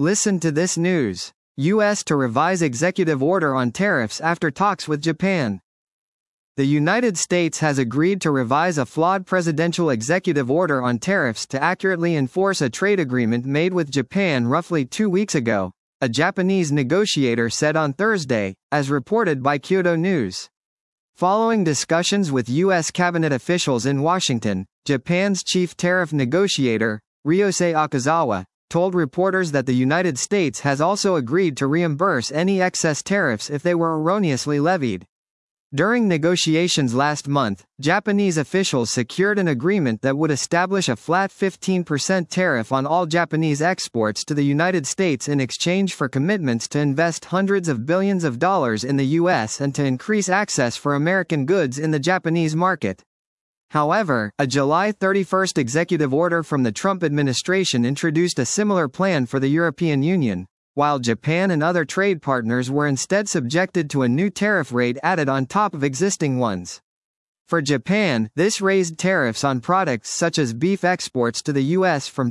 Listen to this news. U.S. to revise executive order on tariffs after talks with Japan. The United States has agreed to revise a flawed presidential executive order on tariffs to accurately enforce a trade agreement made with Japan roughly 2 weeks ago, a Japanese negotiator said on Thursday, as reported by Kyodo News. Following discussions with U.S. cabinet officials in Washington, Japan's chief tariff negotiator, Ryosei Akazawa, told reporters that the United States has also agreed to reimburse any excess tariffs if they were erroneously levied. During negotiations last month, Japanese officials secured an agreement that would establish a flat 15% tariff on all Japanese exports to the United States in exchange for commitments to invest hundreds of billions of dollars in the U.S. and to increase access for American goods in the Japanese market. However, a July 31 executive order from the Trump administration introduced a similar plan for the European Union, while Japan and other trade partners were instead subjected to a new tariff rate added on top of existing ones. For Japan, this raised tariffs on products such as beef exports to the U.S. from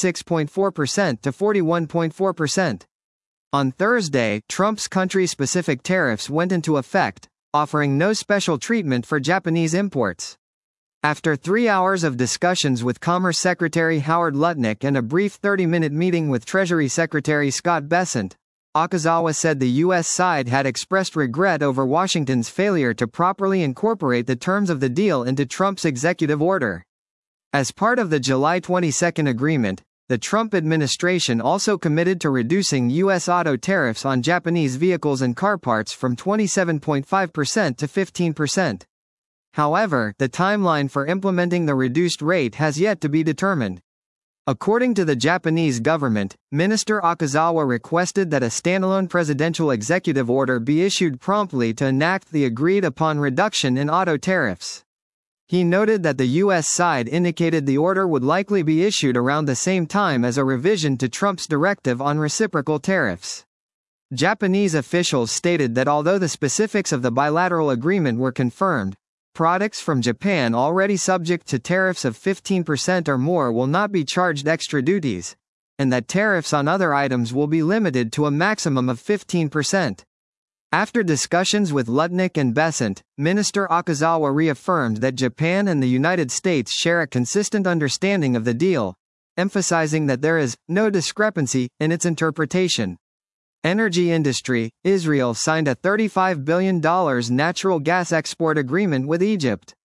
26.4% to 41.4%. On Thursday, Trump's country-specific tariffs went into effect, offering no special treatment for Japanese imports. After 3 hours of discussions with Commerce Secretary Howard Lutnick and a brief 30-minute meeting with Treasury Secretary Scott Bessent, Akazawa said the U.S. side had expressed regret over Washington's failure to properly incorporate the terms of the deal into Trump's executive order. As part of the July 22 agreement, the Trump administration also committed to reducing U.S. auto tariffs on Japanese vehicles and car parts from 27.5% to 15%. However, the timeline for implementing the reduced rate has yet to be determined. According to the Japanese government, Minister Akazawa requested that a standalone presidential executive order be issued promptly to enact the agreed-upon reduction in auto tariffs. He noted that the U.S. side indicated the order would likely be issued around the same time as a revision to Trump's directive on reciprocal tariffs. Japanese officials stated that although the specifics of the bilateral agreement were confirmed, products from Japan already subject to tariffs of 15% or more will not be charged extra duties, and that tariffs on other items will be limited to a maximum of 15%. After discussions with Lutnick and Bessent, Minister Akazawa reaffirmed that Japan and the United States share a consistent understanding of the deal, emphasizing that there is no discrepancy in its interpretation. Energy industry, Israel signed a $35 billion natural gas export agreement with Egypt.